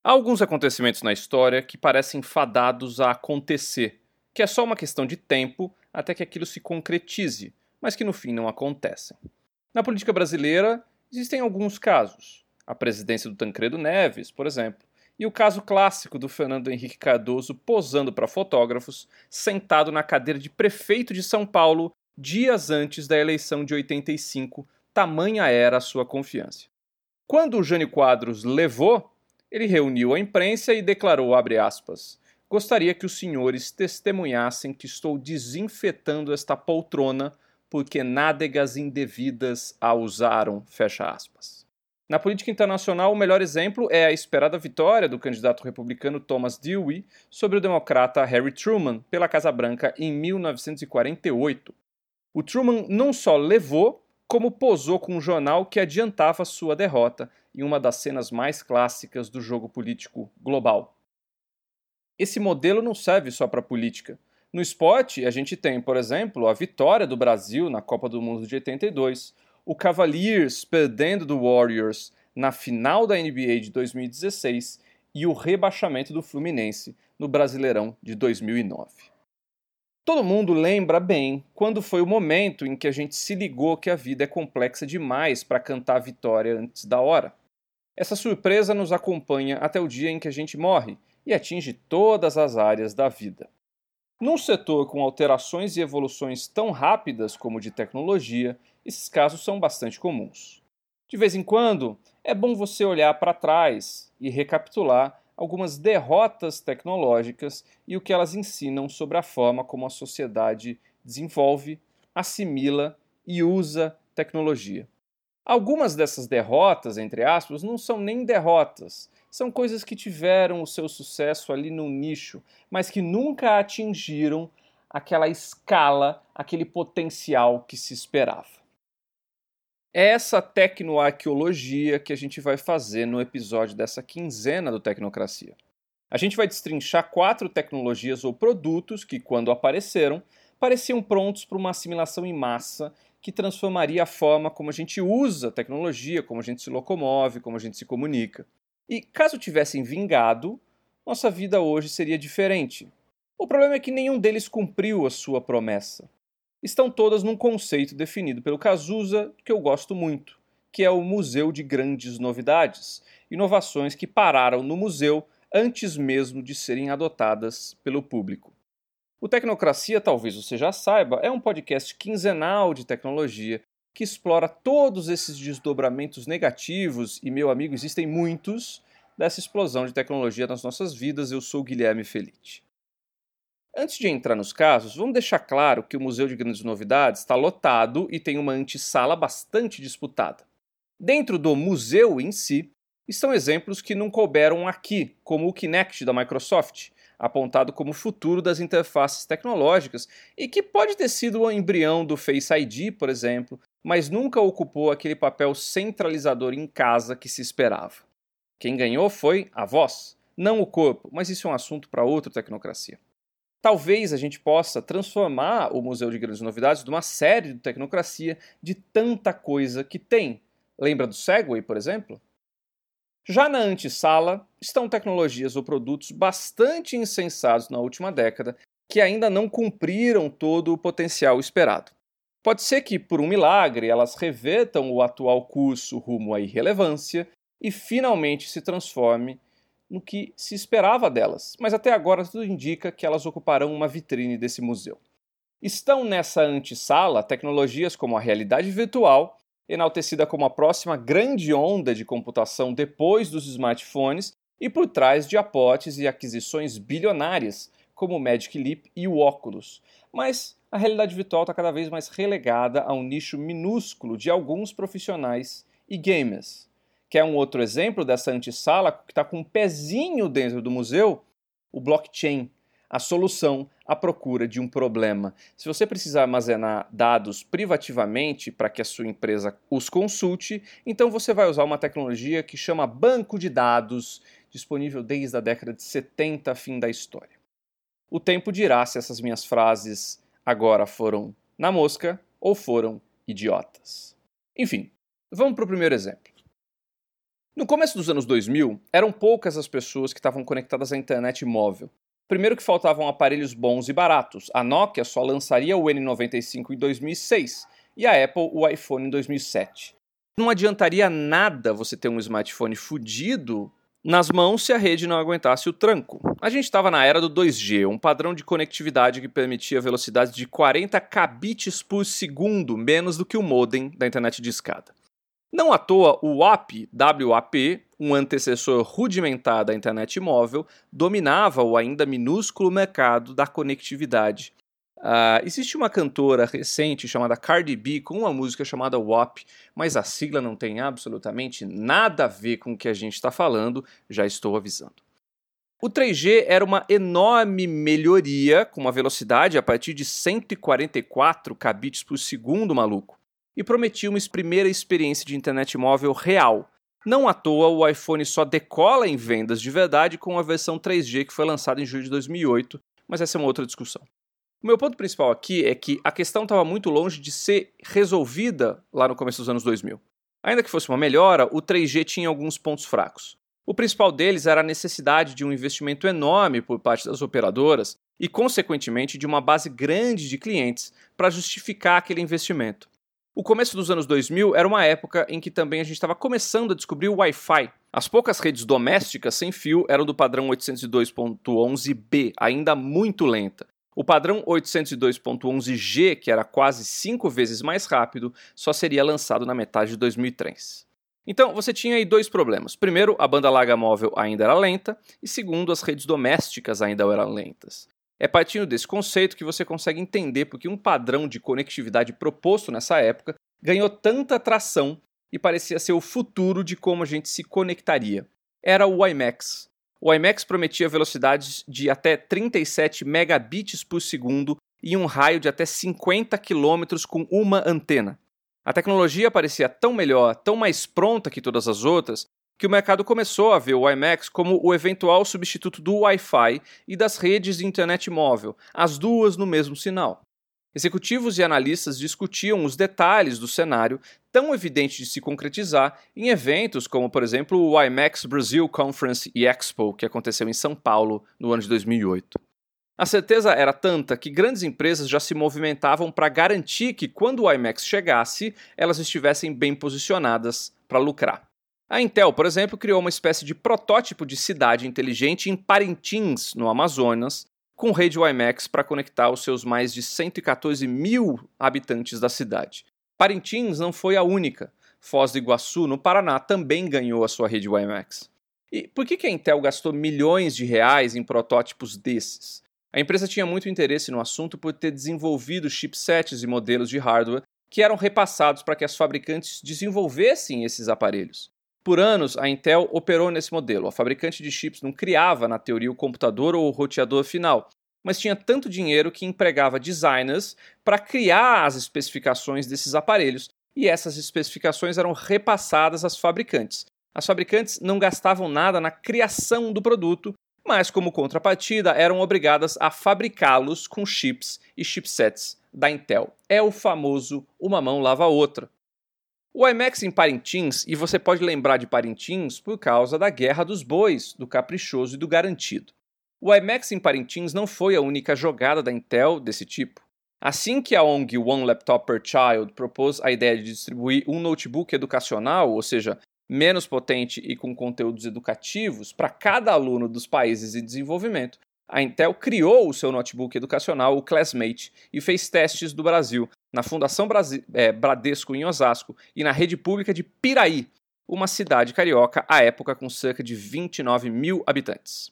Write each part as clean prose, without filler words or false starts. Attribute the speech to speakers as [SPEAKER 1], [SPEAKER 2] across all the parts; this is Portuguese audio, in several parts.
[SPEAKER 1] Há alguns acontecimentos na história que parecem fadados a acontecer, que é só uma questão de tempo até que aquilo se concretize, mas que no fim não acontecem. Na política brasileira, existem alguns casos. A presidência do Tancredo Neves, por exemplo, e o caso clássico do Fernando Henrique Cardoso posando para fotógrafos, sentado na cadeira de prefeito de São Paulo dias antes da eleição de 85, tamanha era a sua confiança. Quando o Jânio Quadros levou, ele reuniu a imprensa e declarou, abre aspas, gostaria que os senhores testemunhassem que estou desinfetando esta poltrona porque nádegas indevidas a usaram, fecha aspas. Na política internacional, o melhor exemplo é a esperada vitória do candidato republicano Thomas Dewey sobre o democrata Harry Truman pela Casa Branca em 1948. O Truman não só levou, como posou com um jornal que adiantava sua derrota em uma das cenas mais clássicas do jogo político global. Esse modelo não serve só para a política. No esporte, a gente tem, por exemplo, a vitória do Brasil na Copa do Mundo de 82, o Cavaliers perdendo do Warriors na final da NBA de 2016 e o rebaixamento do Fluminense no Brasileirão de 2009. Todo mundo lembra bem quando foi o momento em que a gente se ligou que a vida é complexa demais para cantar a vitória antes da hora. Essa surpresa nos acompanha até o dia em que a gente morre e atinge todas as áreas da vida. Num setor com alterações e evoluções tão rápidas como o de tecnologia, esses casos são bastante comuns. De vez em quando, é bom você olhar para trás e recapitular algumas derrotas tecnológicas e o que elas ensinam sobre a forma como a sociedade desenvolve, assimila e usa tecnologia. Algumas dessas derrotas, entre aspas, não são nem derrotas. São coisas que tiveram o seu sucesso ali no nicho, mas que nunca atingiram aquela escala, aquele potencial que se esperava. É essa tecnoarqueologia que a gente vai fazer no episódio dessa quinzena do Tecnocracia. A gente vai destrinchar 4 tecnologias ou produtos que, quando apareceram, pareciam prontos para uma assimilação em massa que transformaria a forma como a gente usa a tecnologia, como a gente se locomove, como a gente se comunica. E caso tivessem vingado, nossa vida hoje seria diferente. O problema é que nenhum deles cumpriu a sua promessa. Estão todas num conceito definido pelo Cazuza, que eu gosto muito, que é o Museu de Grandes Novidades, inovações que pararam no museu antes mesmo de serem adotadas pelo público. O Tecnocracia, talvez você já saiba, é um podcast quinzenal de tecnologia que explora todos esses desdobramentos negativos, e, meu amigo, existem muitos, dessa explosão de tecnologia nas nossas vidas. Eu sou o Guilherme Felitti. Antes de entrar nos casos, vamos deixar claro que o Museu de Grandes Novidades está lotado e tem uma antessala bastante disputada. Dentro do museu em si, estão exemplos que não couberam aqui, como o Kinect da Microsoft, apontado como o futuro das interfaces tecnológicas e que pode ter sido o embrião do Face ID, por exemplo, mas nunca ocupou aquele papel centralizador em casa que se esperava. Quem ganhou foi a voz, não o corpo, mas isso é um assunto para outra Tecnocracia. Talvez a gente possa transformar o Museu de Grandes Novidades numa série de Tecnocracia de tanta coisa que tem. Lembra do Segway, por exemplo? Já na antessala estão tecnologias ou produtos bastante insensatos na última década que ainda não cumpriram todo o potencial esperado. Pode ser que, por um milagre, elas revertam o atual curso rumo à irrelevância e finalmente se transforme no que se esperava delas, mas até agora tudo indica que elas ocuparão uma vitrine desse museu. Estão nessa antessala tecnologias como a realidade virtual, enaltecida como a próxima grande onda de computação depois dos smartphones, e por trás de aportes e aquisições bilionárias, como o Magic Leap e o Oculus. Mas a realidade virtual está cada vez mais relegada a um nicho minúsculo de alguns profissionais e gamers. Quer um outro exemplo dessa antessala que está com um pezinho dentro do museu? O blockchain, a solução à procura de um problema. Se você precisar armazenar dados privativamente para que a sua empresa os consulte, então você vai usar uma tecnologia que chama banco de dados, disponível desde a década de 70, fim da história. O tempo dirá se essas minhas frases agora foram na mosca ou foram idiotas. Enfim, vamos para o primeiro exemplo. No começo dos anos 2000, eram poucas as pessoas que estavam conectadas à internet móvel. Primeiro que faltavam aparelhos bons e baratos. A Nokia só lançaria o N95 em 2006 e a Apple o iPhone em 2007. Não adiantaria nada você ter um smartphone fudido nas mãos se a rede não aguentasse o tranco. A gente estava na era do 2G, um padrão de conectividade que permitia velocidades de 40 kbps por segundo, menos do que o modem da internet discada. Não à toa, o WAP, um antecessor rudimentar da internet móvel, dominava o ainda minúsculo mercado da conectividade. Existe uma cantora recente chamada Cardi B com uma música chamada WAP, mas a sigla não tem absolutamente nada a ver com o que a gente está falando, já estou avisando. O 3G era uma enorme melhoria, com uma velocidade a partir de 144 kbps por segundo, maluco, e prometia uma primeira experiência de internet móvel real. Não à toa, o iPhone só decola em vendas de verdade com a versão 3G que foi lançada em julho de 2008, mas essa é uma outra discussão. O meu ponto principal aqui é que a questão estava muito longe de ser resolvida lá no começo dos anos 2000. Ainda que fosse uma melhora, o 3G tinha alguns pontos fracos. O principal deles era a necessidade de um investimento enorme por parte das operadoras e, consequentemente, de uma base grande de clientes para justificar aquele investimento. O começo dos anos 2000 era uma época em que também a gente estava começando a descobrir o Wi-Fi. As poucas redes domésticas sem fio eram do padrão 802.11b, ainda muito lenta. O padrão 802.11g, que era quase 5 vezes mais rápido, só seria lançado na metade de 2003. Então, você tinha aí dois problemas. Primeiro, a banda larga móvel ainda era lenta, e segundo, as redes domésticas ainda eram lentas. É partindo desse conceito que você consegue entender porque um padrão de conectividade proposto nessa época ganhou tanta atração e parecia ser o futuro de como a gente se conectaria. Era o WiMAX. O WiMAX prometia velocidades de até 37 megabits por segundo e um raio de até 50 km com uma antena. A tecnologia parecia tão melhor, tão mais pronta que todas as outras, que o mercado começou a ver o WiMAX como o eventual substituto do Wi-Fi e das redes de internet móvel, as duas no mesmo sinal. Executivos e analistas discutiam os detalhes do cenário, tão evidente de se concretizar, em eventos como, por exemplo, o WiMAX Brazil Conference e Expo, que aconteceu em São Paulo no ano de 2008. A certeza era tanta que grandes empresas já se movimentavam para garantir que, quando o WiMAX chegasse, elas estivessem bem posicionadas para lucrar. A Intel, por exemplo, criou uma espécie de protótipo de cidade inteligente em Parintins, no Amazonas, com rede WiMAX para conectar os seus mais de 114 mil habitantes da cidade. Parintins não foi a única. Foz do Iguaçu, no Paraná, também ganhou a sua rede WiMAX. E por que a Intel gastou milhões de reais em protótipos desses? A empresa tinha muito interesse no assunto por ter desenvolvido chipsets e modelos de hardware que eram repassados para que as fabricantes desenvolvessem esses aparelhos. Por anos, a Intel operou nesse modelo. A fabricante de chips não criava, na teoria, o computador ou o roteador final, mas tinha tanto dinheiro que empregava designers para criar as especificações desses aparelhos, e essas especificações eram repassadas às fabricantes. As fabricantes não gastavam nada na criação do produto, mas, como contrapartida, eram obrigadas a fabricá-los com chips e chipsets da Intel. É o famoso uma mão lava a outra. O WiMAX em Parintins, e você pode lembrar de Parintins por causa da Guerra dos Bois, do caprichoso e do garantido. O WiMAX em Parintins não foi a única jogada da Intel desse tipo. Assim que a ONG One Laptop per Child propôs a ideia de distribuir um notebook educacional, ou seja, menos potente e com conteúdos educativos, para cada aluno dos países em desenvolvimento, a Intel criou o seu notebook educacional, o Classmate, e fez testes do Brasil na Fundação Bradesco em Osasco e na rede pública de Piraí, uma cidade carioca à época com cerca de 29 mil habitantes.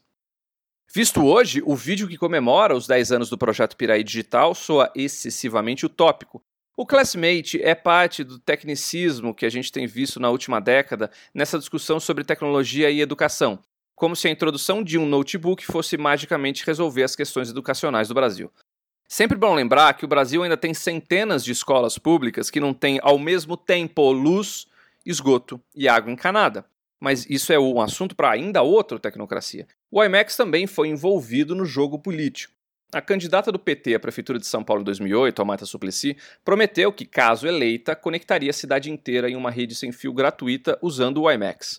[SPEAKER 1] Visto hoje, o vídeo que comemora os 10 anos do projeto Piraí Digital soa excessivamente utópico. O Classmate é parte do tecnicismo que a gente tem visto na última década nessa discussão sobre tecnologia e educação, como se a introdução de um notebook fosse magicamente resolver as questões educacionais do Brasil. Sempre bom lembrar que o Brasil ainda tem centenas de escolas públicas que não têm ao mesmo tempo luz, esgoto e água encanada. Mas isso é um assunto para ainda outra tecnocracia. O WiMAX também foi envolvido no jogo político. A candidata do PT à Prefeitura de São Paulo em 2008, Marta Suplicy, prometeu que, caso eleita, conectaria a cidade inteira em uma rede sem fio gratuita usando o WiMAX.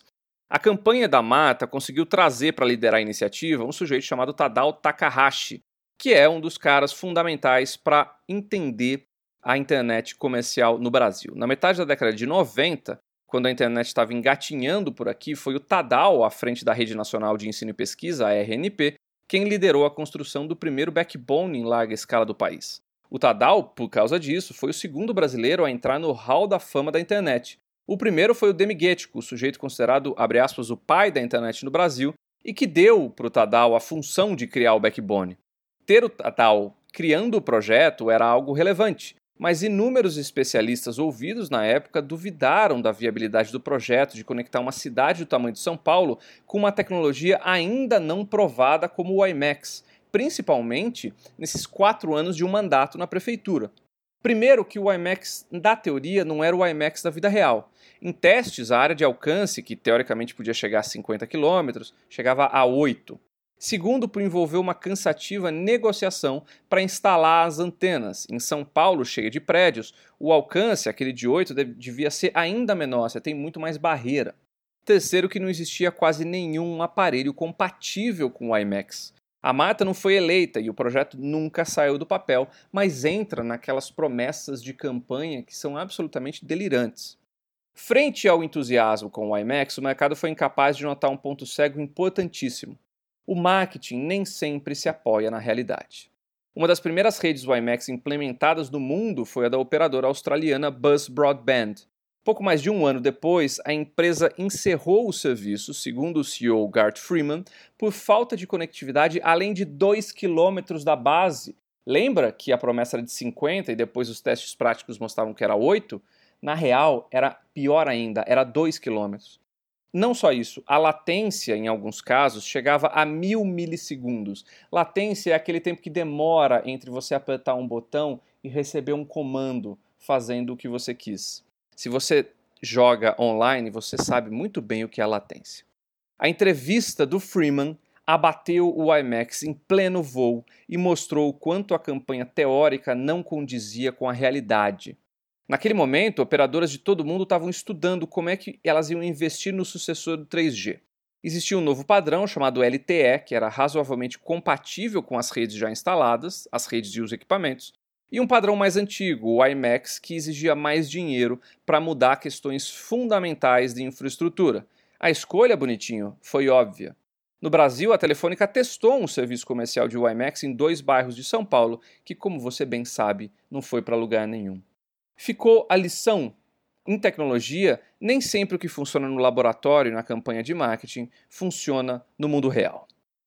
[SPEAKER 1] A campanha da Mata conseguiu trazer para liderar a iniciativa um sujeito chamado Tadao Takahashi, que é um dos caras fundamentais para entender a internet comercial no Brasil. Na metade da década de 90, quando a internet estava engatinhando por aqui, foi o Tadao, à frente da Rede Nacional de Ensino e Pesquisa, a RNP, quem liderou a construção do primeiro backbone em larga escala do país. O Tadao, por causa disso, foi o segundo brasileiro a entrar no Hall da Fama da internet. O primeiro foi o Demi Guettico, o sujeito considerado, abre aspas, o pai da internet no Brasil, e que deu para o Tadao a função de criar o backbone. Ter o Tadao criando o projeto era algo relevante, mas inúmeros especialistas ouvidos na época duvidaram da viabilidade do projeto de conectar uma cidade do tamanho de São Paulo com uma tecnologia ainda não provada como o WiMAX, principalmente nesses 4 anos de um mandato na prefeitura. Primeiro que o WiMAX da teoria não era o WiMAX da vida real. Em testes, a área de alcance, que teoricamente podia chegar a 50 km, chegava a 8. Segundo, por envolver uma cansativa negociação para instalar as antenas. Em São Paulo, cheia de prédios, o alcance, aquele de 8, devia ser ainda menor, você tem muito mais barreira. Terceiro, que não existia quase nenhum aparelho compatível com o WiMAX. A Mata não foi eleita e o projeto nunca saiu do papel, mas entra naquelas promessas de campanha que são absolutamente delirantes. Frente ao entusiasmo com o WiMAX, o mercado foi incapaz de notar um ponto cego importantíssimo. O marketing nem sempre se apoia na realidade. Uma das primeiras redes WiMAX implementadas no mundo foi a da operadora australiana Buzz Broadband. Pouco mais de um ano depois, a empresa encerrou o serviço, segundo o CEO Gart Freeman, por falta de conectividade além de 2 km da base. Lembra que a promessa era de 50 e depois os testes práticos mostravam que era 8? Na real, era pior ainda, era 2 km. Não só isso, a latência, em alguns casos, chegava a 1000 milissegundos. Latência é aquele tempo que demora entre você apertar um botão e receber um comando fazendo o que você quis. Se você joga online, você sabe muito bem o que é latência. A entrevista do Freeman abateu o WiMAX em pleno voo e mostrou o quanto a campanha teórica não condizia com a realidade. Naquele momento, operadoras de todo mundo estavam estudando como é que elas iam investir no sucessor do 3G. Existia um novo padrão chamado LTE, que era razoavelmente compatível com as redes já instaladas, as redes e os equipamentos, e um padrão mais antigo, o WiMAX, que exigia mais dinheiro para mudar questões fundamentais de infraestrutura. A escolha, bonitinho, foi óbvia. No Brasil, a Telefônica testou um serviço comercial de WiMAX em 2 bairros de São Paulo, que, como você bem sabe, não foi para lugar nenhum. Ficou a lição. Em tecnologia, nem sempre o que funciona no laboratório e na campanha de marketing funciona no mundo real.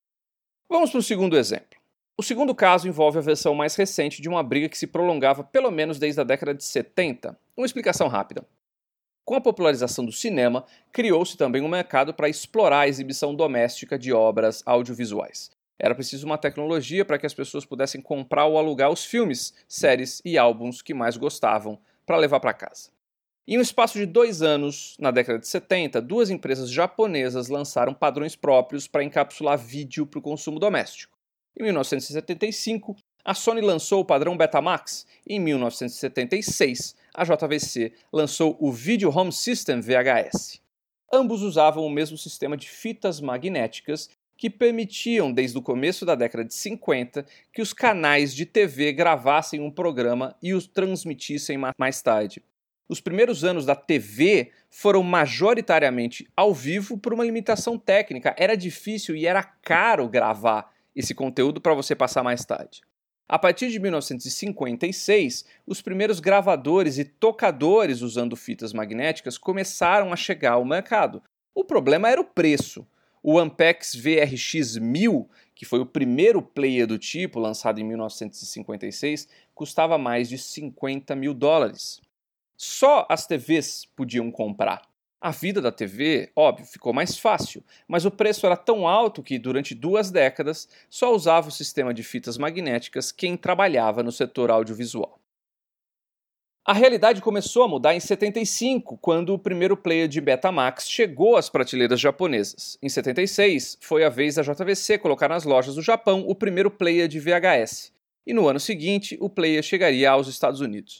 [SPEAKER 1] Vamos para o segundo exemplo. O segundo caso envolve a versão mais recente de uma briga que se prolongava pelo menos desde a década de 70. Uma explicação rápida. Com a popularização do cinema, criou-se também um mercado para explorar a exibição doméstica de obras audiovisuais. Era preciso uma tecnologia para que as pessoas pudessem comprar ou alugar os filmes, séries e álbuns que mais gostavam para levar para casa. Em um espaço de 2 anos, na década de 70, 2 empresas japonesas lançaram padrões próprios para encapsular vídeo para o consumo doméstico. Em 1975, a Sony lançou o padrão Betamax e em 1976, a JVC lançou o Video Home System VHS. Ambos usavam o mesmo sistema de fitas magnéticas que permitiam, desde o começo da década de 50, que os canais de TV gravassem um programa e os transmitissem mais tarde. Os primeiros anos da TV foram majoritariamente ao vivo por uma limitação técnica. Era difícil e era caro gravar esse conteúdo para você passar mais tarde. A partir de 1956, os primeiros gravadores e tocadores usando fitas magnéticas começaram a chegar ao mercado. O problema era o preço. O Ampex VRX-1000, que foi o primeiro player do tipo, lançado em 1956, custava mais de $50 mil. Só as TVs podiam comprar. A vida da TV, óbvio, ficou mais fácil, mas o preço era tão alto que, durante 2 décadas, só usava o sistema de fitas magnéticas quem trabalhava no setor audiovisual. A realidade começou a mudar em 75, quando o primeiro player de Betamax chegou às prateleiras japonesas. Em 76, foi a vez da JVC colocar nas lojas do Japão o primeiro player de VHS. E no ano seguinte, o player chegaria aos Estados Unidos.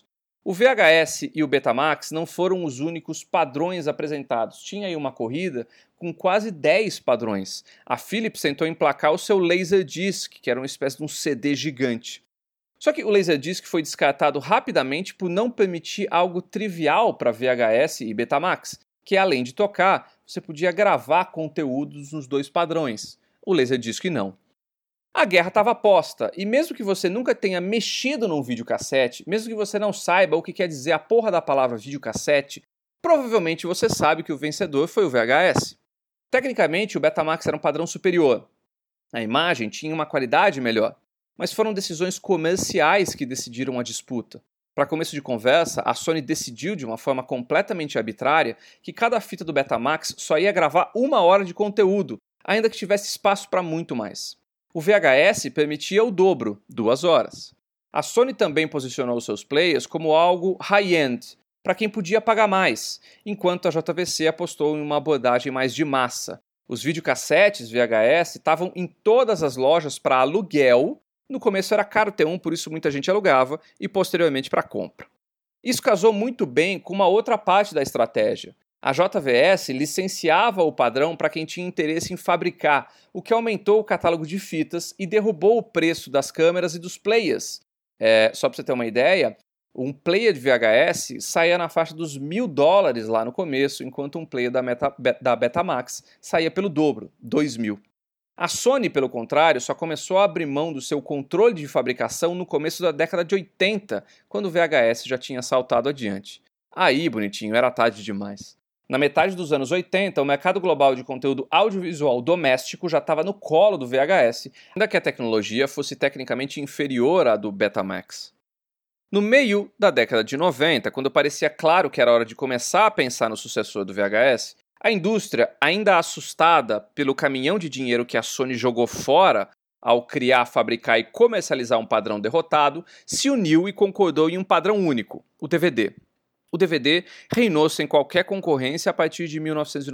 [SPEAKER 1] O VHS e o Betamax não foram os únicos padrões apresentados. Tinha aí uma corrida com quase 10 padrões. A Philips tentou emplacar o seu Laserdisc, que era uma espécie de um CD gigante. Só que o Laserdisc foi descartado rapidamente por não permitir algo trivial para VHS e Betamax, que além de tocar, você podia gravar conteúdos nos dois padrões. O Laserdisc não. A guerra estava posta, e mesmo que você nunca tenha mexido num videocassete, mesmo que você não saiba o que quer dizer a porra da palavra videocassete, provavelmente você sabe que o vencedor foi o VHS. Tecnicamente, o Betamax era um padrão superior. A imagem tinha uma qualidade melhor, mas foram decisões comerciais que decidiram a disputa. Para começo de conversa, a Sony decidiu de uma forma completamente arbitrária que cada fita do Betamax só ia gravar 1 hora de conteúdo, ainda que tivesse espaço para muito mais. O VHS permitia o dobro, 2 horas. A Sony também posicionou seus players como algo high-end, para quem podia pagar mais, enquanto a JVC apostou em uma abordagem mais de massa. Os videocassetes VHS estavam em todas as lojas para aluguel. No começo era caro ter um, por isso muita gente alugava, e posteriormente para compra. Isso casou muito bem com uma outra parte da estratégia. A JVS licenciava o padrão para quem tinha interesse em fabricar, o que aumentou o catálogo de fitas e derrubou o preço das câmeras e dos players. Só para você ter uma ideia, um player de VHS saía na faixa dos $1.000 lá no começo, enquanto um player da Betamax saía pelo dobro, $2.000. A Sony, pelo contrário, só começou a abrir mão do seu controle de fabricação no começo da década de 80, quando o VHS já tinha saltado adiante. Aí, bonitinho, era tarde demais. Na metade dos anos 80, o mercado global de conteúdo audiovisual doméstico já estava no colo do VHS, ainda que a tecnologia fosse tecnicamente inferior à do Betamax. No meio da década de 90, quando parecia claro que era hora de começar a pensar no sucessor do VHS, a indústria, ainda assustada pelo caminhão de dinheiro que a Sony jogou fora ao criar, fabricar e comercializar um padrão derrotado, se uniu e concordou em um padrão único, o DVD. O DVD reinou sem qualquer concorrência a partir de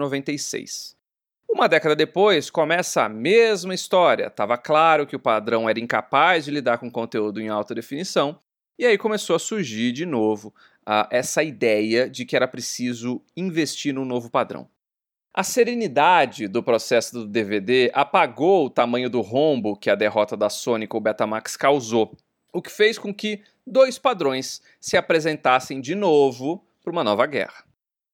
[SPEAKER 1] 1996. Uma década depois, começa a mesma história. Estava claro que o padrão era incapaz de lidar com conteúdo em alta definição, e aí começou a surgir de novo essa ideia de que era preciso investir num novo padrão. A serenidade do processo do DVD apagou o tamanho do rombo que a derrota da Sony com o Betamax causou, o que fez com que 2 padrões se apresentassem de novo para uma nova guerra.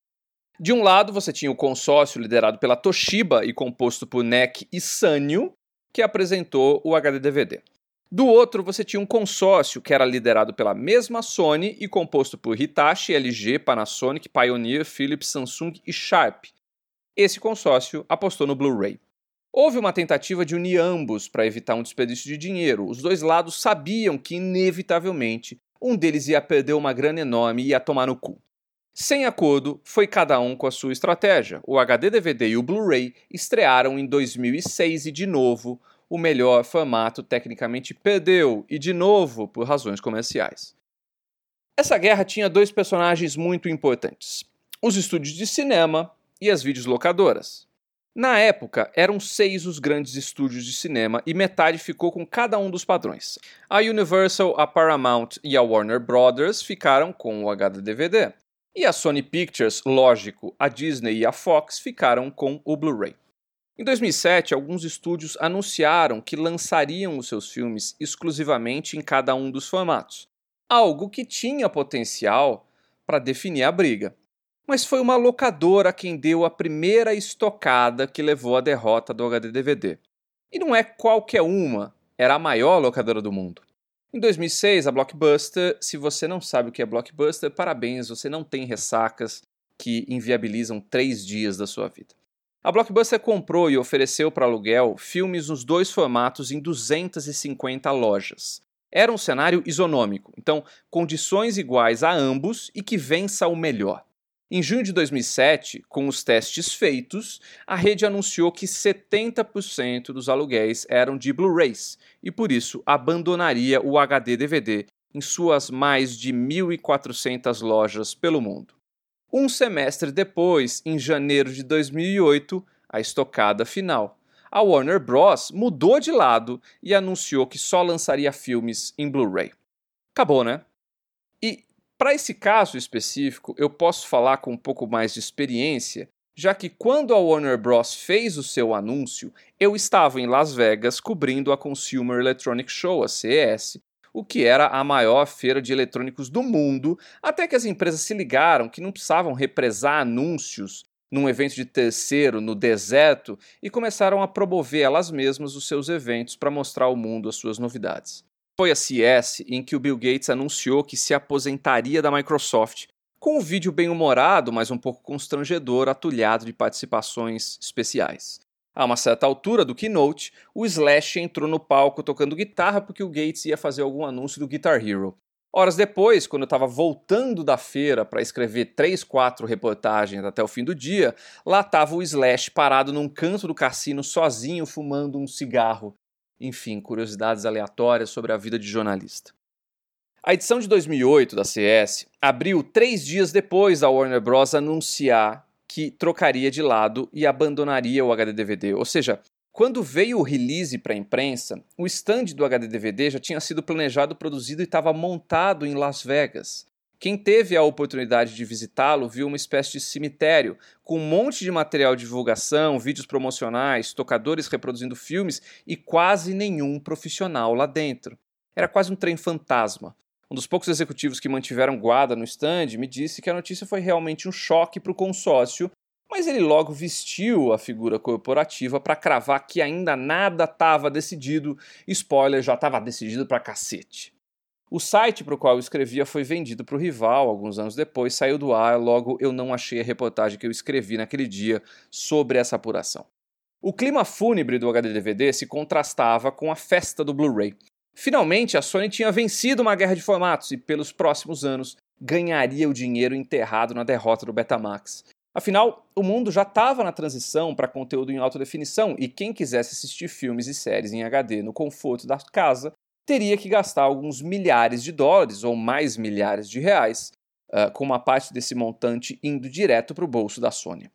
[SPEAKER 1] De um lado, você tinha o consórcio liderado pela Toshiba e composto por NEC e Sanyo, que apresentou o HD-DVD. Do outro, você tinha um consórcio que era liderado pela mesma Sony e composto por Hitachi, LG, Panasonic, Pioneer, Philips, Samsung e Sharp. Esse consórcio apostou no Blu-ray. Houve uma tentativa de unir ambos para evitar um desperdício de dinheiro. Os dois lados sabiam que, inevitavelmente, um deles ia perder uma grana enorme e ia tomar no cu. Sem acordo, foi cada um com a sua estratégia. O HD-DVD e o Blu-ray estrearam em 2006 e, de novo, o melhor formato tecnicamente perdeu, e de novo por razões comerciais. Essa guerra tinha 2 personagens muito importantes: os estúdios de cinema e as videolocadoras. Na época, eram 6 os grandes estúdios de cinema e metade ficou com cada um dos padrões. A Universal, a Paramount e a Warner Brothers ficaram com o HD-DVD. E a Sony Pictures, lógico, a Disney e a Fox ficaram com o Blu-ray. Em 2007, alguns estúdios anunciaram que lançariam os seus filmes exclusivamente em cada um dos formatos, algo que tinha potencial para definir a briga. Mas foi uma locadora quem deu a primeira estocada que levou à derrota do HD-DVD. E não é qualquer uma, era a maior locadora do mundo. Em 2006, a Blockbuster, se você não sabe o que é Blockbuster, parabéns, você não tem ressacas que inviabilizam 3 dias da sua vida. A Blockbuster comprou e ofereceu para aluguel filmes nos 2 formatos em 250 lojas. Era um cenário isonômico, então condições iguais a ambos e que vença o melhor. Em junho de 2007, com os testes feitos, a rede anunciou que 70% dos aluguéis eram de Blu-rays e, por isso, abandonaria o HD-DVD em suas mais de 1.400 lojas pelo mundo. Um semestre depois, em janeiro de 2008, a estocada final. A Warner Bros. Mudou de lado e anunciou que só lançaria filmes em Blu-ray. Acabou, né? E Para esse caso específico, eu posso falar com um pouco mais de experiência, já que quando a Warner Bros. Fez o seu anúncio, eu estava em Las Vegas cobrindo a Consumer Electronics Show, a CES, o que era a maior feira de eletrônicos do mundo, até que as empresas se ligaram que não precisavam represar anúncios num evento de terceiro no deserto e começaram a promover elas mesmas os seus eventos para mostrar ao mundo as suas novidades. Foi a CES em que o Bill Gates anunciou que se aposentaria da Microsoft, com um vídeo bem-humorado, mas um pouco constrangedor, atulhado de participações especiais. A uma certa altura do keynote, o Slash entrou no palco tocando guitarra porque o Gates ia fazer algum anúncio do Guitar Hero. Horas depois, quando eu estava voltando da feira para escrever 3, 4 reportagens até o fim do dia, lá estava o Slash parado num canto do cassino sozinho fumando um cigarro. Enfim, curiosidades aleatórias sobre a vida de jornalista. A edição de 2008 da CES abriu 3 dias depois da Warner Bros. Anunciar que trocaria de lado e abandonaria o HD-DVD. Ou seja, quando veio o release para a imprensa, o stand do HD-DVD já tinha sido planejado, produzido e estava montado em Las Vegas. Quem teve a oportunidade de visitá-lo viu uma espécie de cemitério, com um monte de material de divulgação, vídeos promocionais, tocadores reproduzindo filmes e quase nenhum profissional lá dentro. Era quase um trem fantasma. Um dos poucos executivos que mantiveram guarda no stand me disse que a notícia foi realmente um choque para o consórcio, mas ele logo vestiu a figura corporativa para cravar que ainda nada estava decidido, spoiler, já estava decidido pra cacete. O site para o qual eu escrevia foi vendido para o rival alguns anos depois, saiu do ar, logo eu não achei a reportagem que eu escrevi naquele dia sobre essa apuração. O clima fúnebre do HD-DVD se contrastava com a festa do Blu-ray. Finalmente, a Sony tinha vencido uma guerra de formatos e, pelos próximos anos, ganharia o dinheiro enterrado na derrota do Betamax. Afinal, o mundo já estava na transição para conteúdo em alta definição e quem quisesse assistir filmes e séries em HD no conforto da casa teria que gastar alguns milhares de dólares ou mais milhares de reais, com uma parte desse montante indo direto para o bolso da Sony.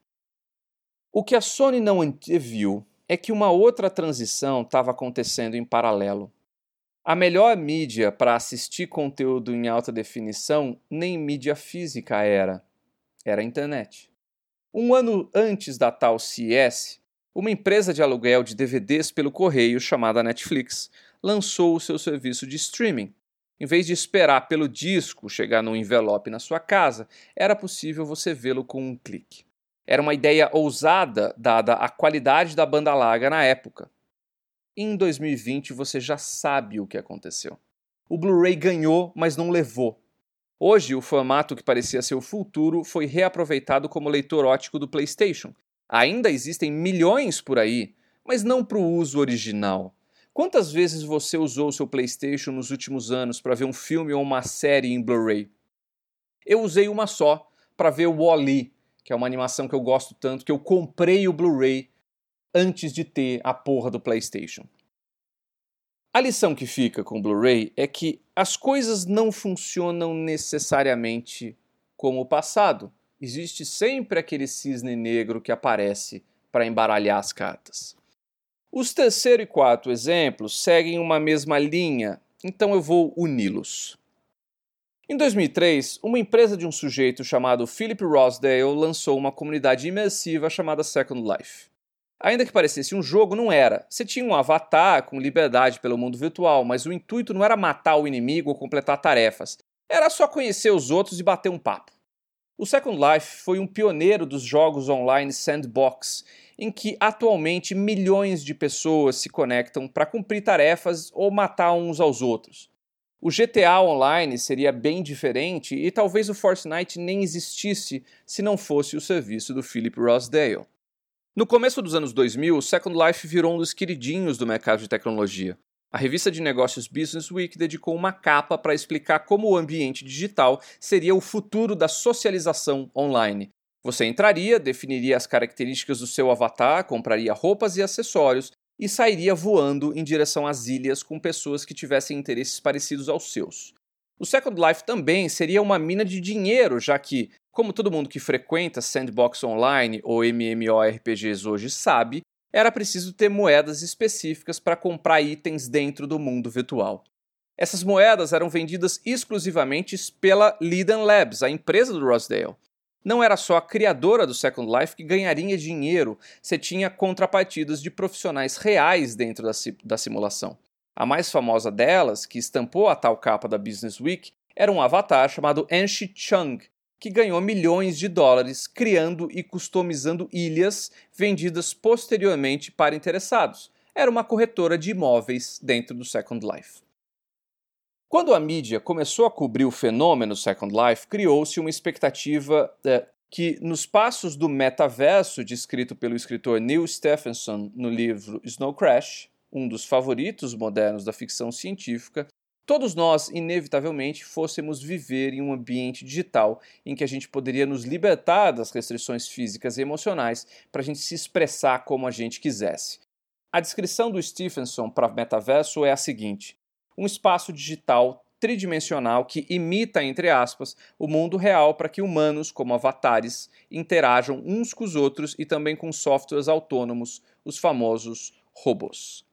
[SPEAKER 1] O que a Sony não anteviu é que uma outra transição estava acontecendo em paralelo. A melhor mídia para assistir conteúdo em alta definição nem mídia física era a internet. Um ano antes da tal CES, uma empresa de aluguel de DVDs pelo correio chamada Netflix lançou o seu serviço de streaming. Em vez de esperar pelo disco chegar no envelope na sua casa, era possível você vê-lo com um clique. Era uma ideia ousada, dada a qualidade da banda larga na época. Em 2020 você já sabe o que aconteceu. O Blu-ray ganhou, mas não levou. Hoje, o formato que parecia ser o futuro foi reaproveitado como leitor óptico do PlayStation. Ainda existem milhões por aí, mas não para o uso original. Quantas vezes você usou o seu PlayStation nos últimos anos para ver um filme ou uma série em Blu-ray? Eu usei uma só, para ver o Wall-E, que é uma animação que eu gosto tanto, que eu comprei o Blu-ray antes de ter a porra do PlayStation. A lição que fica com o Blu-ray é que as coisas não funcionam necessariamente como o passado. Existe sempre aquele cisne negro que aparece para embaralhar as cartas. Os terceiro e quarto exemplos seguem uma mesma linha, então eu vou uni-los. Em 2003, uma empresa de um sujeito chamado Philip Rossdale lançou uma comunidade imersiva chamada Second Life. Ainda que parecesse um jogo, não era. Você tinha um avatar com liberdade pelo mundo virtual, mas o intuito não era matar o inimigo ou completar tarefas. Era só conhecer os outros e bater um papo. O Second Life foi um pioneiro dos jogos online sandbox, em que atualmente milhões de pessoas se conectam para cumprir tarefas ou matar uns aos outros. O GTA Online seria bem diferente e talvez o Fortnite nem existisse se não fosse o serviço do Philip Rossdale. No começo dos anos 2000, o Second Life virou um dos queridinhos do mercado de tecnologia. A revista de negócios Business Week dedicou uma capa para explicar como o ambiente digital seria o futuro da socialização online. Você entraria, definiria as características do seu avatar, compraria roupas e acessórios e sairia voando em direção às ilhas com pessoas que tivessem interesses parecidos aos seus. O Second Life também seria uma mina de dinheiro, já que, como todo mundo que frequenta sandbox online ou MMORPGs hoje sabe, era preciso ter moedas específicas para comprar itens dentro do mundo virtual. Essas moedas eram vendidas exclusivamente pela Liden Labs, a empresa do Ross Dale. Não era só a criadora do Second Life que ganharia dinheiro, você tinha contrapartidas de profissionais reais dentro da simulação. A mais famosa delas, que estampou a tal capa da Business Week, era um avatar chamado Anshi Chung, que ganhou milhões de dólares criando e customizando ilhas vendidas posteriormente para interessados. Era uma corretora de imóveis dentro do Second Life. Quando a mídia começou a cobrir o fenômeno Second Life, criou-se uma expectativa que, nos passos do metaverso descrito pelo escritor Neil Stephenson no livro Snow Crash, um dos favoritos modernos da ficção científica, todos nós, inevitavelmente, fôssemos viver em um ambiente digital em que a gente poderia nos libertar das restrições físicas e emocionais para a gente se expressar como a gente quisesse. A descrição do Stephenson para metaverso é a seguinte: um espaço digital tridimensional que imita, entre aspas, o mundo real para que humanos, como avatares, interajam uns com os outros e também com softwares autônomos, os famosos robôs.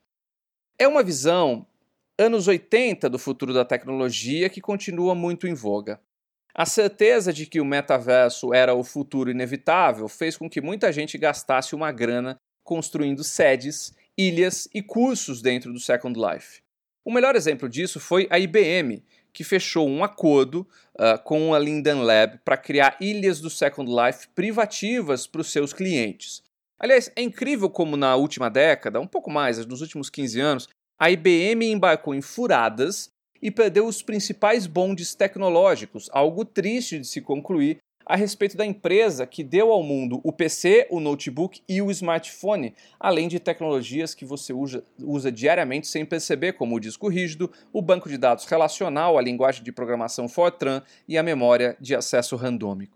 [SPEAKER 1] É uma visão anos 80 do futuro da tecnologia que continua muito em voga. A certeza de que o metaverso era o futuro inevitável fez com que muita gente gastasse uma grana construindo sedes, ilhas e cursos dentro do Second Life. O melhor exemplo disso foi a IBM, que fechou um acordo com a Linden Lab para criar ilhas do Second Life privativas para os seus clientes. Aliás, é incrível como na última década, um pouco mais, nos últimos 15 anos, a IBM embarcou em furadas e perdeu os principais bondes tecnológicos, algo triste de se concluir a respeito da empresa que deu ao mundo o PC, o notebook e o smartphone, além de tecnologias que você usa diariamente sem perceber, como o disco rígido, o banco de dados relacional, a linguagem de programação Fortran e a memória de acesso randômico.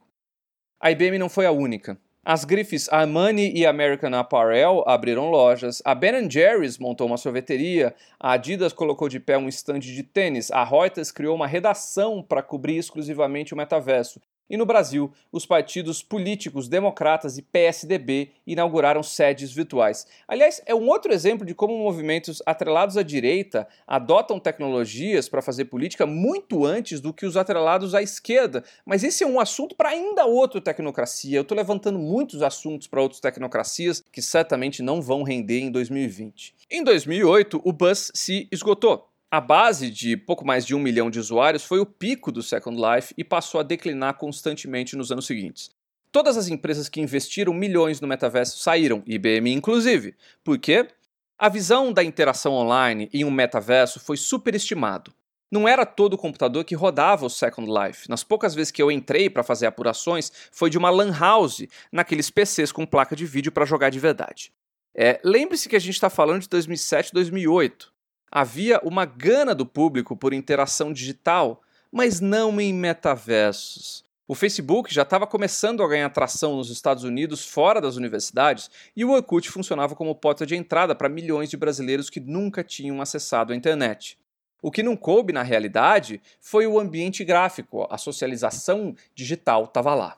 [SPEAKER 1] A IBM não foi a única. As grifes Armani e American Apparel abriram lojas, a Ben & Jerry's montou uma sorveteria, a Adidas colocou de pé um stand de tênis, a Reuters criou uma redação para cobrir exclusivamente o metaverso. E no Brasil, os partidos políticos democratas e PSDB inauguraram sedes virtuais. Aliás, é um outro exemplo de como movimentos atrelados à direita adotam tecnologias para fazer política muito antes do que os atrelados à esquerda. Mas esse é um assunto para ainda outra tecnocracia. Eu estou levantando muitos assuntos para outras tecnocracias que certamente não vão render em 2020. Em 2008, o buzz se esgotou. A base de pouco mais de 1 milhão de usuários foi o pico do Second Life e passou a declinar constantemente nos anos seguintes. Todas as empresas que investiram milhões no metaverso saíram, IBM inclusive. Por quê? A visão da interação online em um metaverso foi superestimado. Não era todo o computador que rodava o Second Life. Nas poucas vezes que eu entrei para fazer apurações, foi de uma LAN house, naqueles PCs com placa de vídeo para jogar de verdade. Lembre-se que a gente está falando de 2007, 2008. Havia uma gana do público por interação digital, mas não em metaversos. O Facebook já estava começando a ganhar tração nos Estados Unidos fora das universidades e o Orkut funcionava como porta de entrada para milhões de brasileiros que nunca tinham acessado a internet. O que não coube na realidade foi o ambiente gráfico, a socialização digital estava lá.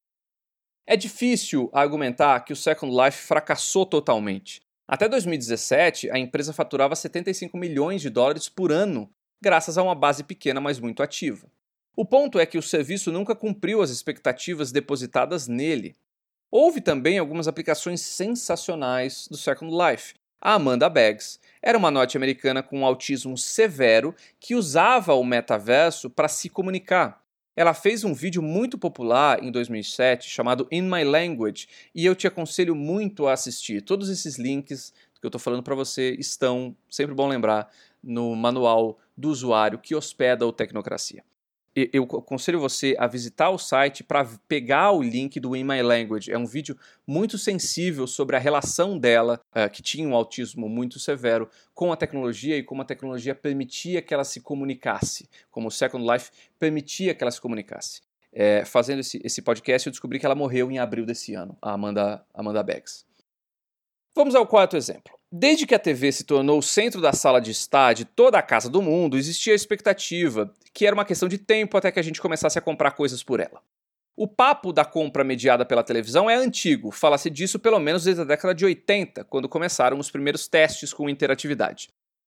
[SPEAKER 1] É difícil argumentar que o Second Life fracassou totalmente. Até 2017, a empresa faturava 75 milhões de dólares por ano, graças a uma base pequena, mas muito ativa. O ponto é que o serviço nunca cumpriu as expectativas depositadas nele. Houve também algumas aplicações sensacionais do Second Life. A Amanda Baggs era uma norte-americana com autismo severo que usava o metaverso para se comunicar. Ela fez um vídeo muito popular em 2007 chamado In My Language e eu te aconselho muito a assistir. Todos esses links que eu estou falando para você estão, sempre bom lembrar, no manual do usuário que hospeda o Tecnocracia. Eu aconselho você a visitar o site para pegar o link do In My Language. É um vídeo muito sensível sobre a relação dela, que tinha um autismo muito severo, com a tecnologia e como a tecnologia permitia que ela se comunicasse, como o Second Life permitia que ela se comunicasse. Fazendo esse podcast, eu descobri que ela morreu em abril desse ano, a Amanda Baggs. Vamos ao quarto exemplo. Desde que a TV se tornou o centro da sala de estar de toda a casa do mundo, existia a expectativa que era uma questão de tempo até que a gente começasse a comprar coisas por ela. O papo da compra mediada pela televisão é antigo, fala-se disso pelo menos desde a década de 80, quando começaram os primeiros testes com interatividade.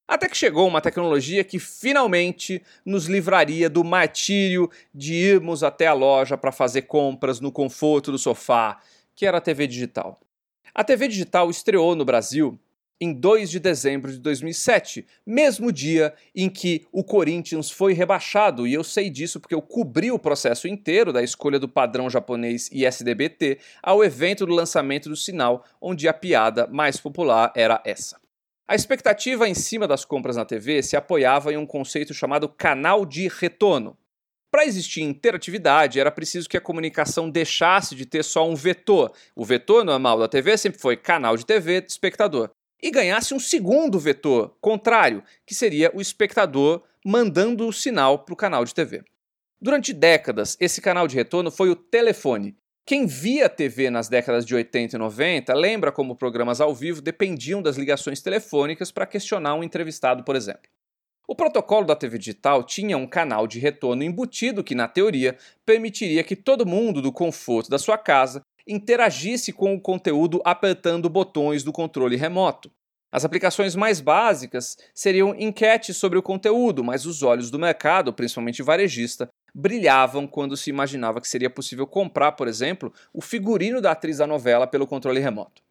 [SPEAKER 1] Até que chegou uma tecnologia que finalmente nos livraria do martírio de irmos até a loja para fazer compras no conforto do sofá, que era a TV digital. A TV digital estreou no Brasil em 2 de dezembro de 2007, mesmo dia em que o Corinthians foi rebaixado, e eu sei disso porque eu cobri o processo inteiro da escolha do padrão japonês ISDBT ao evento do lançamento do sinal, onde a piada mais popular era essa. A expectativa em cima das compras na TV se apoiava em um conceito chamado canal de retorno. Para existir interatividade, era preciso que a comunicação deixasse de ter só um vetor. O vetor normal da TV sempre foi canal de TV, espectador. E ganhasse um segundo vetor, contrário, que seria o espectador mandando o sinal para o canal de TV. Durante décadas, esse canal de retorno foi o telefone. Quem via TV nas décadas de 80 e 90 lembra como programas ao vivo dependiam das ligações telefônicas para questionar um entrevistado, por exemplo. O protocolo da TV digital tinha um canal de retorno embutido que, na teoria, permitiria que todo mundo do conforto da sua casa interagisse com o conteúdo apertando botões do controle remoto. As aplicações mais básicas seriam enquetes sobre o conteúdo, mas os olhos do mercado, principalmente varejista, brilhavam quando se imaginava que seria possível comprar, por exemplo, o figurino da atriz da novela pelo controle remoto.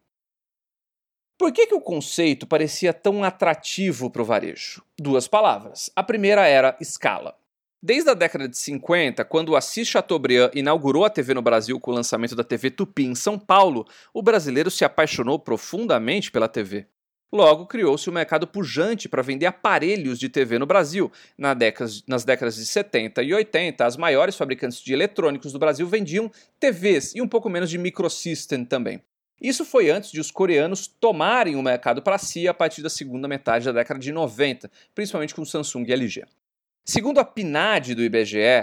[SPEAKER 1] Por que o conceito parecia tão atrativo para o varejo? 2 palavras. A primeira era escala. Desde a década de 50, quando Assis Chateaubriand inaugurou a TV no Brasil com o lançamento da TV Tupi em São Paulo, o brasileiro se apaixonou profundamente pela TV. Logo, criou-se um mercado pujante para vender aparelhos de TV no Brasil. Nas décadas de 70 e 80, as maiores fabricantes de eletrônicos do Brasil vendiam TVs e um pouco menos de microsystem também. Isso foi antes de os coreanos tomarem o mercado para si a partir da segunda metade da década de 90, principalmente com Samsung e LG. Segundo a PNAD do IBGE,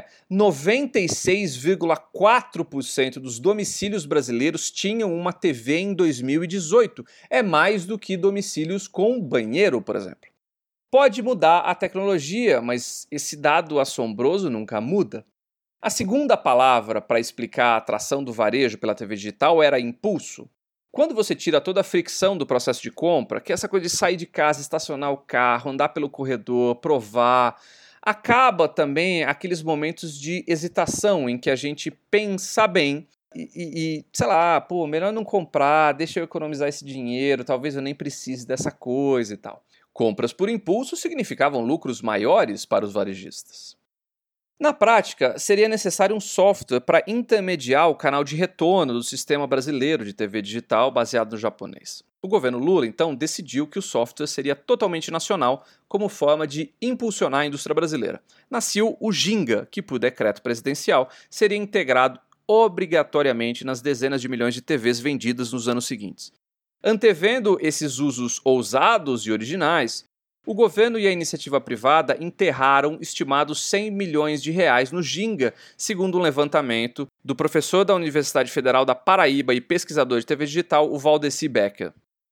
[SPEAKER 1] 96,4% dos domicílios brasileiros tinham uma TV em 2018. É mais do que domicílios com banheiro, por exemplo. Pode mudar a tecnologia, mas esse dado assombroso nunca muda. A segunda palavra para explicar a atração do varejo pela TV digital era impulso. Quando você tira toda a fricção do processo de compra, que é essa coisa de sair de casa, estacionar o carro, andar pelo corredor, provar, acaba também aqueles momentos de hesitação em que a gente pensa bem sei lá, melhor não comprar, deixa eu economizar esse dinheiro, talvez eu nem precise dessa coisa e tal. Compras por impulso significavam lucros maiores para os varejistas. Na prática, seria necessário um software para intermediar o canal de retorno do sistema brasileiro de TV digital baseado no japonês. O governo Lula, então, decidiu que o software seria totalmente nacional como forma de impulsionar a indústria brasileira. Nasceu o Ginga, que, por decreto presidencial, seria integrado obrigatoriamente nas dezenas de milhões de TVs vendidas nos anos seguintes. Antevendo esses usos ousados e originais, o governo e a iniciativa privada enterraram estimados 100 milhões de reais no Ginga, segundo um levantamento do professor da Universidade Federal da Paraíba e pesquisador de TV digital, o Valdeci Becker.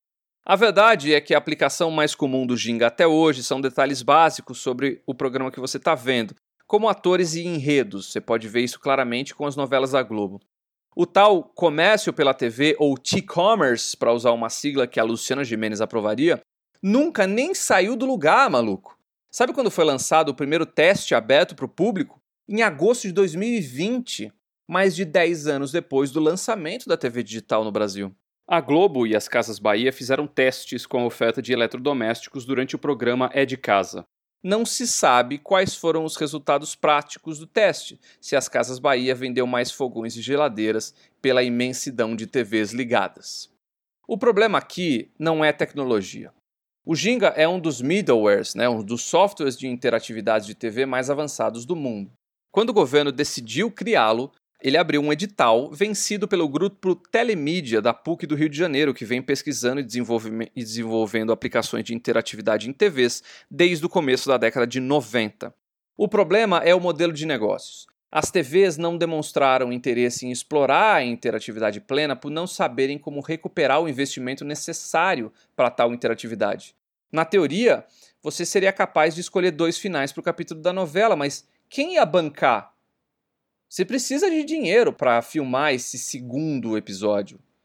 [SPEAKER 1] A verdade é que a aplicação mais comum do Ginga até hoje são detalhes básicos sobre o programa que você está vendo, como atores e enredos. Você pode ver isso claramente com as novelas da Globo. O tal comércio pela TV, ou T-commerce, para usar uma sigla que a Luciana Gimenez aprovaria, nunca nem saiu do lugar, maluco. Sabe quando foi lançado o primeiro teste aberto para o público? Em agosto de 2020, mais de 10 anos depois do lançamento da TV digital no Brasil. A Globo e as Casas Bahia fizeram testes com a oferta de eletrodomésticos durante o programa É de Casa. Não se sabe quais foram os resultados práticos do teste, se as Casas Bahia vendeu mais fogões e geladeiras pela imensidão de TVs ligadas. O problema aqui não é tecnologia. O Ginga é um dos middlewares, um dos softwares de interatividade de TV mais avançados do mundo. Quando o governo decidiu criá-lo, ele abriu um edital vencido pelo grupo Telemídia da PUC do Rio de Janeiro, que vem pesquisando e desenvolvendo aplicações de interatividade em TVs desde o começo da década de 90. O problema é o modelo de negócios. As TVs não demonstraram interesse em explorar a interatividade plena por não saberem como recuperar o investimento necessário para tal interatividade. Na teoria, você seria capaz de escolher 2 finais para o capítulo da novela, mas quem ia bancar? Você precisa de dinheiro para filmar esse segundo episódio.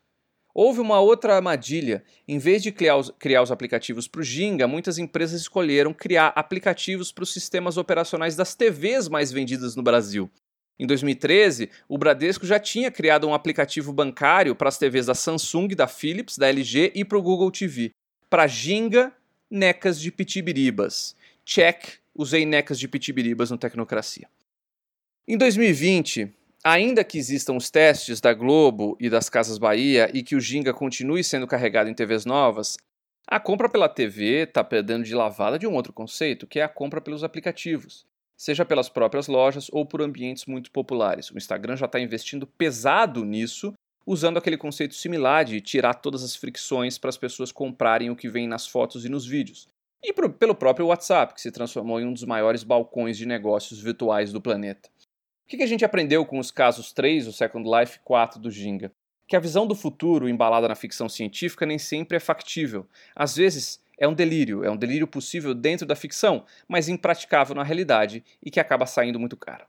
[SPEAKER 1] Houve uma outra armadilha. Em vez de criar os aplicativos para o Ginga, muitas empresas escolheram criar aplicativos para os sistemas operacionais das TVs mais vendidas no Brasil. Em 2013, o Bradesco já tinha criado um aplicativo bancário para as TVs da Samsung, da Philips, da LG e para o Google TV. Para Ginga, necas de pitibiribas. Check, usei necas de pitibiribas no Tecnocracia. Em 2020, ainda que existam os testes da Globo e das Casas Bahia e que o Ginga continue sendo carregado em TVs novas, a compra pela TV está perdendo de lavada de um outro conceito, que é a compra pelos aplicativos, seja pelas próprias lojas ou por ambientes muito populares. O Instagram já está investindo pesado nisso, usando aquele conceito similar de tirar todas as fricções para as pessoas comprarem o que vem nas fotos e nos vídeos. E pelo próprio WhatsApp, que se transformou em um dos maiores balcões de negócios virtuais do planeta. O que a gente aprendeu com os casos 3, o Second Life 4 do Ginga? Que a visão do futuro embalada na ficção científica nem sempre é factível. Às vezes é um delírio possível dentro da ficção, mas impraticável na realidade e que acaba saindo muito caro.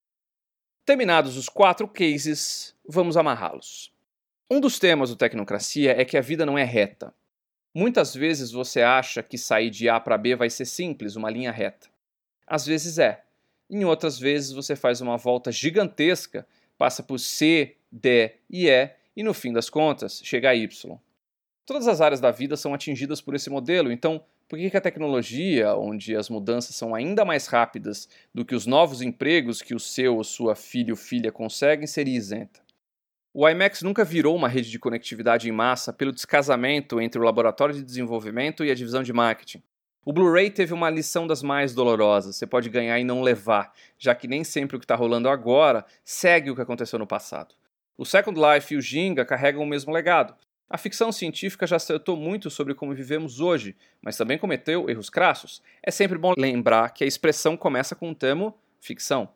[SPEAKER 1] Terminados os 4 cases, vamos amarrá-los. Um dos temas do Tecnocracia é que a vida não é reta. Muitas vezes você acha que sair de A para B vai ser simples, uma linha reta. Às vezes é. Em outras vezes você faz uma volta gigantesca, passa por C, D e E e no fim das contas chega a Y. Todas as áreas da vida são atingidas por esse modelo, então por que a tecnologia, onde as mudanças são ainda mais rápidas do que os novos empregos que o seu ou sua filho ou filha conseguem, seria isenta? O IMAX nunca virou uma rede de conectividade em massa pelo descasamento entre o laboratório de desenvolvimento e a divisão de marketing. O Blu-ray teve uma lição das mais dolorosas, você pode ganhar e não levar, já que nem sempre o que está rolando agora segue o que aconteceu no passado. O Second Life e o Ginga carregam o mesmo legado. A ficção científica já acertou muito sobre como vivemos hoje, mas também cometeu erros crassos. É sempre bom lembrar que a expressão começa com o termo ficção.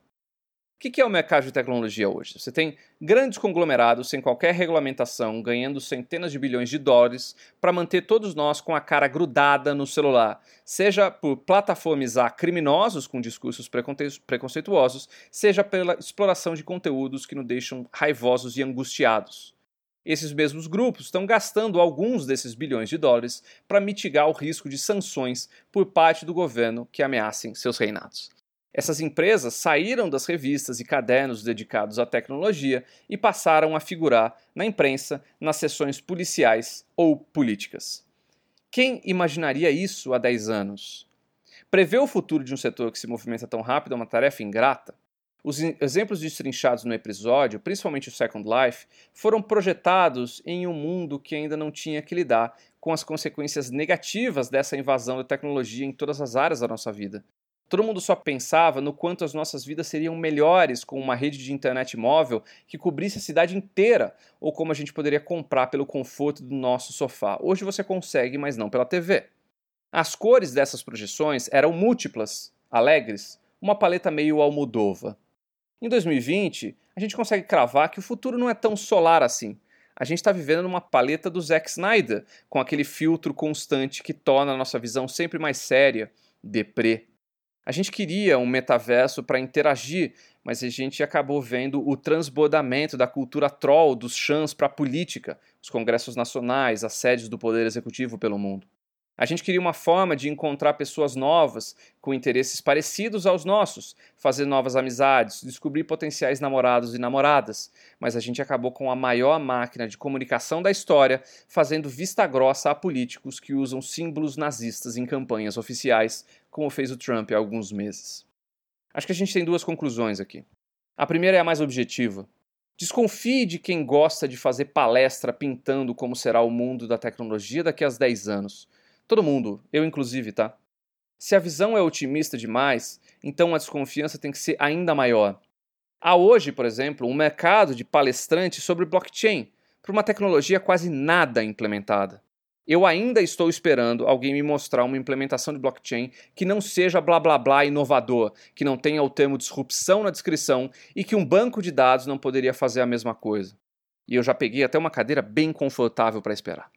[SPEAKER 1] O que é o mercado de tecnologia hoje? Você tem grandes conglomerados sem qualquer regulamentação, ganhando centenas de bilhões de dólares para manter todos nós com a cara grudada no celular, seja por plataformizar criminosos com discursos preconceituosos, seja pela exploração de conteúdos que nos deixam raivosos e angustiados. Esses mesmos grupos estão gastando alguns desses bilhões de dólares para mitigar o risco de sanções por parte do governo que ameacem seus reinados. Essas empresas saíram das revistas e cadernos dedicados à tecnologia e passaram a figurar na imprensa, nas sessões policiais ou políticas. Quem imaginaria isso há 10 anos? Prever o futuro de um setor que se movimenta tão rápido é uma tarefa ingrata? Os exemplos destrinchados no episódio, principalmente o Second Life, foram projetados em um mundo que ainda não tinha que lidar com as consequências negativas dessa invasão da tecnologia em todas as áreas da nossa vida. Todo mundo só pensava no quanto as nossas vidas seriam melhores com uma rede de internet móvel que cobrisse a cidade inteira, ou como a gente poderia comprar pelo conforto do nosso sofá. Hoje você consegue, mas não pela TV. As cores dessas projeções eram múltiplas, alegres, uma paleta meio Almodóvar. Em 2020, a gente consegue cravar que o futuro não é tão solar assim. A gente está vivendo numa paleta do Zack Snyder, com aquele filtro constante que torna a nossa visão sempre mais séria, deprê. A gente queria um metaverso para interagir, mas a gente acabou vendo o transbordamento da cultura troll dos chans para a política, os congressos nacionais, as sedes do poder executivo pelo mundo. A gente queria uma forma de encontrar pessoas novas, com interesses parecidos aos nossos, fazer novas amizades, descobrir potenciais namorados e namoradas, mas a gente acabou com a maior máquina de comunicação da história, fazendo vista grossa a políticos que usam símbolos nazistas em campanhas oficiais, como fez o Trump há alguns meses. Acho que a gente tem 2 conclusões aqui. A primeira é a mais objetiva. Desconfie de quem gosta de fazer palestra pintando como será o mundo da tecnologia daqui a 10 anos. Todo mundo, eu inclusive, tá? Se a visão é otimista demais, então a desconfiança tem que ser ainda maior. Há hoje, por exemplo, um mercado de palestrantes sobre blockchain, para uma tecnologia quase nada implementada. Eu ainda estou esperando alguém me mostrar uma implementação de blockchain que não seja blá blá blá inovador, que não tenha o termo disrupção na descrição e que um banco de dados não poderia fazer a mesma coisa. E eu já peguei até uma cadeira bem confortável para esperar.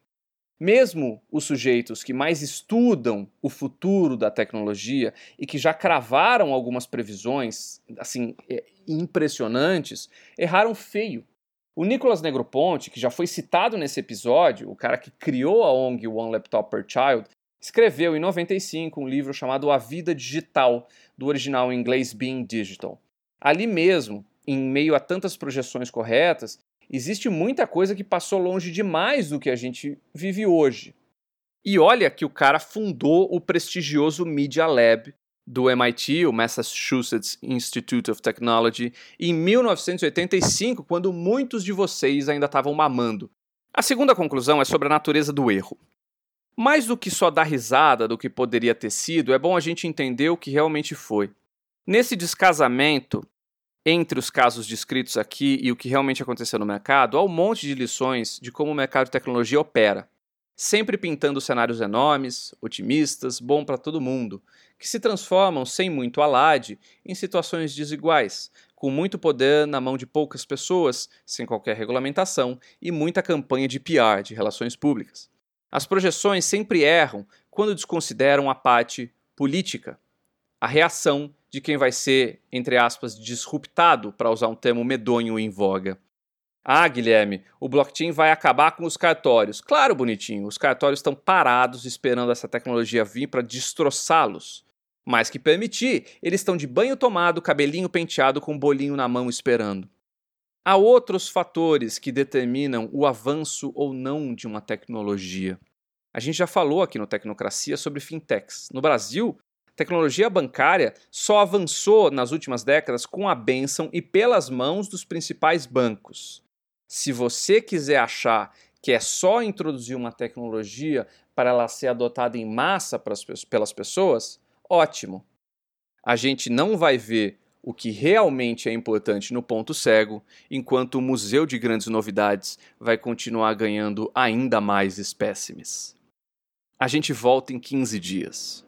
[SPEAKER 1] Mesmo os sujeitos que mais estudam o futuro da tecnologia e que já cravaram algumas previsões assim impressionantes, erraram feio. O Nicolas Negroponte, que já foi citado nesse episódio, o cara que criou a ONG One Laptop Per Child, escreveu em 95 um livro chamado A Vida Digital, do original em inglês Being Digital. Ali mesmo, em meio a tantas projeções corretas, existe muita coisa que passou longe demais do que a gente vive hoje. E olha que o cara fundou o prestigioso Media Lab do MIT, o Massachusetts Institute of Technology, em 1985, quando muitos de vocês ainda estavam mamando. A segunda conclusão é sobre a natureza do erro. Mais do que só dar risada do que poderia ter sido, é bom a gente entender o que realmente foi. Nesse descasamento entre os casos descritos aqui e o que realmente aconteceu no mercado, há um monte de lições de como o mercado de tecnologia opera, sempre pintando cenários enormes, otimistas, bom para todo mundo, que se transformam sem muito alarde em situações desiguais, com muito poder na mão de poucas pessoas, sem qualquer regulamentação e muita campanha de PR, de relações públicas. As projeções sempre erram quando desconsideram a parte política, a reação de quem vai ser, entre aspas, disruptado, para usar um termo medonho em voga. Ah, Guilherme, o blockchain vai acabar com os cartórios. Claro, bonitinho, os cartórios estão parados esperando essa tecnologia vir para destroçá-los. Mais que permitir, eles estão de banho tomado, cabelinho penteado com um bolinho na mão esperando. Há outros fatores que determinam o avanço ou não de uma tecnologia. A gente já falou aqui no Tecnocracia sobre fintechs. No Brasil, a tecnologia bancária só avançou nas últimas décadas com a bênção e pelas mãos dos principais bancos. Se você quiser achar que é só introduzir uma tecnologia para ela ser adotada em massa pelas pessoas, ótimo. A gente não vai ver o que realmente é importante no ponto cego, enquanto o Museu de Grandes Novidades vai continuar ganhando ainda mais espécimes. A gente volta em 15 dias.